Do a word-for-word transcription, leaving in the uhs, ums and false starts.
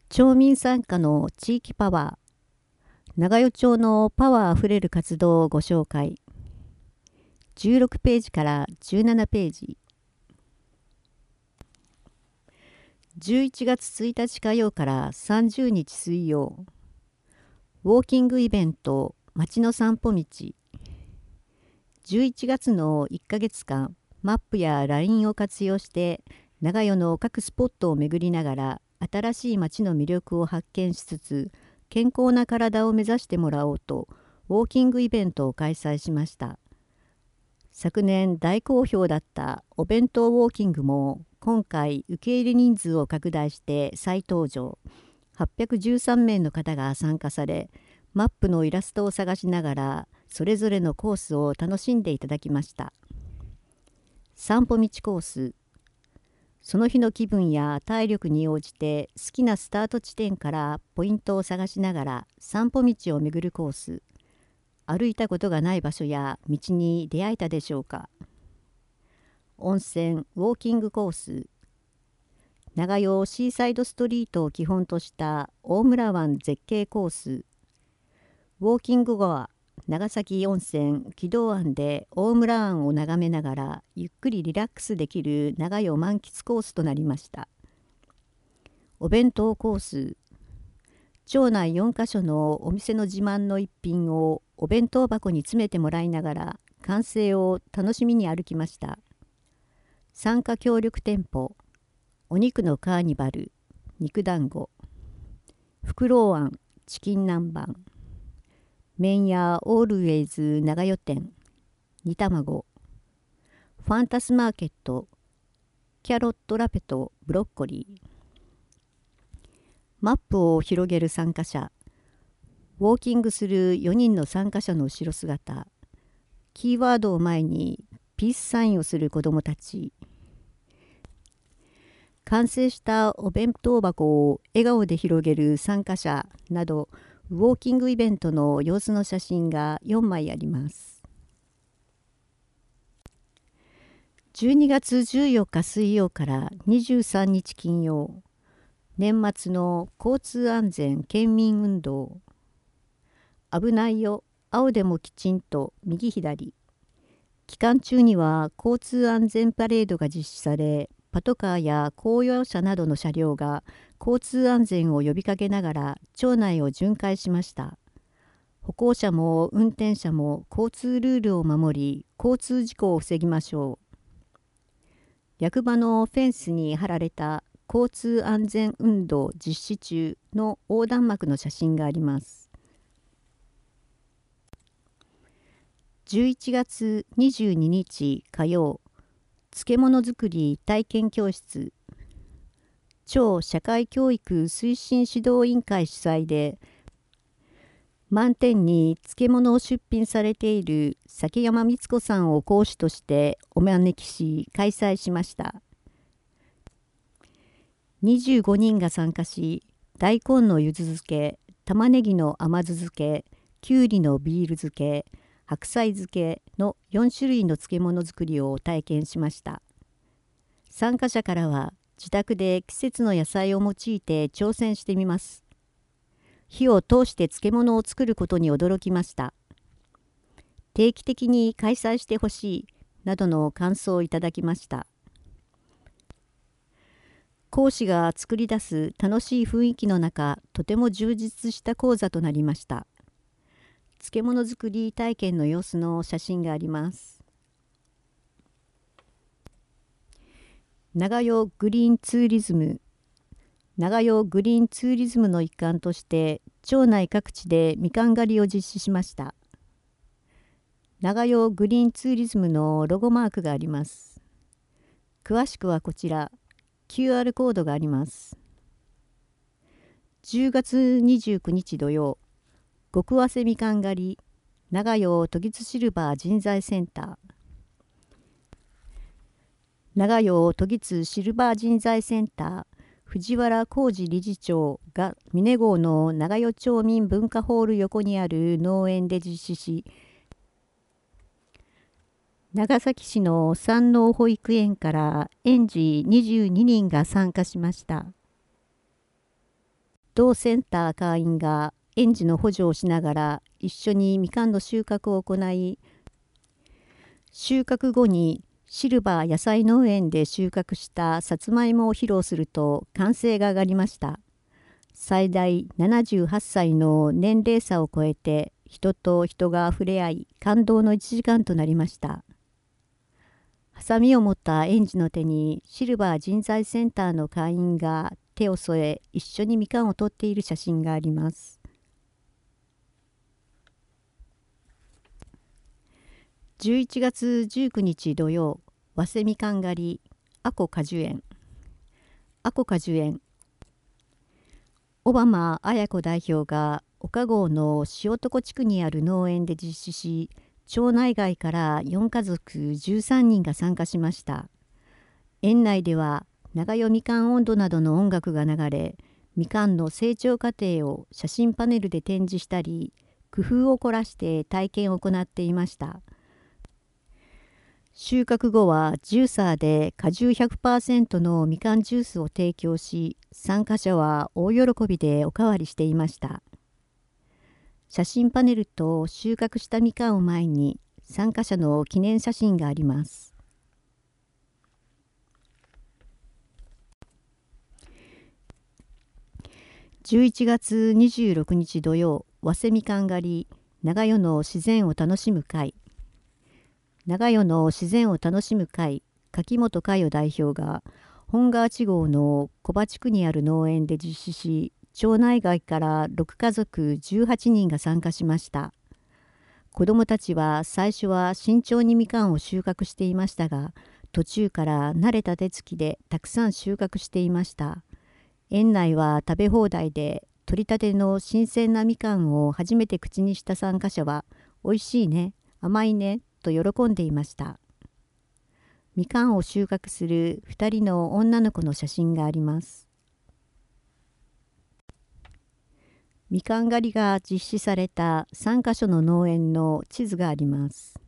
町民参加の地域パワー、長与町のパワーあふれる活動をご紹介。じゅうろくページからじゅうななページ。じゅういちがつついたち火曜からさんじゅうにち水曜。ウォーキングイベント、街の散歩道。じゅういちがつのいっかげつかん、マップや ライン を活用して、長与の各スポットを巡りながら、新しい街の魅力を発見しつつ、健康な体を目指してもらおうと、ウォーキングイベントを開催しました。昨年大好評だったお弁当ウォーキングも、今回受け入れ人数を拡大して再登場。はっぴゃくじゅうさんめいの方が参加され、マップのイラストを探しながら、それぞれのコースを楽しんでいただきました。散歩道コース。その日の気分や体力に応じて好きなスタート地点からポイントを探しながら散歩道を巡るコース。歩いたことがない場所や道に出会えたでしょうか。温泉ウォーキングコース。長与シーサイドストリートを基本とした大村湾絶景コース。ウォーキング後は長崎温泉木戸湾で大村湾を眺めながらゆっくりリラックスできる長与満喫コースとなりました。お弁当コース。町内よんかしょのお店の自慢の一品をお弁当箱に詰めてもらいながら完成を楽しみに歩きました。参加協力店舗。お肉のカーニバル、肉団子、フクロウあん、チキン南蛮、麺屋オールウェイズ長与店、煮卵、ファンタスマーケット、キャロットラペとブロッコリー。マップを広げる参加者、ウォーキングするよにんの参加者の後ろ姿、キーワードを前にピースサインをする子どもたち、完成したお弁当箱を笑顔で広げる参加者など、ウォーキングイベントの様子の写真がよんまいあります。じゅうにがつじゅうよっか水曜からにじゅうさんにち金曜、年末の交通安全県民運動。危ないよ、青でもきちんと右左。期間中には交通安全パレードが実施され、パトカーや公用車などの車両が交通安全を呼びかけながら町内を巡回しました。歩行者も運転者も交通ルールを守り、交通事故を防ぎましょう。役場のフェンスに貼られた交通安全運動実施中の横断幕の写真があります。じゅういちがつにじゅうににち火曜、漬物作り体験教室。町社会教育推進指導委員会主催で、満点に漬物を出品されている崎山光子さんを講師としてお招きし開催しました。にじゅうごにんが参加し、大根のゆず漬け、玉ねぎの甘酢漬け、きゅうりのビール漬け、白菜漬けのよんしゅるいの漬物作りを体験しました。参加者からは、自宅で季節の野菜を用いて挑戦してみます。火を通して漬物を作ることに驚きました。定期的に開催してほしいなどの感想をいただきました。講師が作り出す楽しい雰囲気の中、とても充実した講座となりました。漬物作り体験の様子の写真があります。長与グリーンツーリズム。長与グリーンツーリズムの一環として町内各地でみかん狩りを実施しました。長与グリーンツーリズムのロゴマークがあります。詳しくはこちら キューアール コードがあります。じゅうがつにじゅうくにち土曜、極早生みかん狩り長与都議シルバー人材センター。長与都議シルバー人材センター藤原浩二理事長が峰郷の長与町民文化ホール横にある農園で実施し、長崎市の山王保育園から園児にじゅうににんが参加しました。 同センター会員が園児の補助をしながら一緒にみかんの収穫を行い、収穫後にシルバー野菜農園で収穫したさつまいもを披露すると歓声が上がりました。最大ななじゅうはっさいの年齢差を超えて人と人が触れ合い、感動のいちじかんとなりました。ハサミを持った園児の手にシルバー人材センターの会員が手を添え、一緒にみかんを取っている写真があります。じゅういちがつじゅうくにち土曜、早生みかん狩り、阿古果樹園。阿古果樹園。小浜綾子代表が岡郷の塩床地区にある農園で実施し、町内外からよんかぞくじゅうさんにんが参加しました。園内では長与みかん音頭などの音楽が流れ、みかんの成長過程を写真パネルで展示したり、工夫を凝らして体験を行っていました。収穫後はジューサーで果汁 ひゃくパーセント のみかんジュースを提供し、参加者は大喜びでおかわりしていました。写真パネルと収穫したみかんを前に参加者の記念写真があります。じゅういちがつにじゅうろくにち土曜、早生みかん狩り、長与の自然を楽しむ会。長与の自然を楽しむ会、柿本佳代代表が、本川地郷の小葉地区にある農園で実施し、町内外からろくかぞくじゅうはちにんが参加しました。子どもたちは最初は慎重にみかんを収穫していましたが、途中から慣れた手つきでたくさん収穫していました。園内は食べ放題で、取りたての新鮮なみかんを初めて口にした参加者は、おいしいね、甘いね、と喜んでいました。みかんを収穫するふたりの女の子の写真があります。みかん狩りが実施されたさんかしょの農園の地図があります。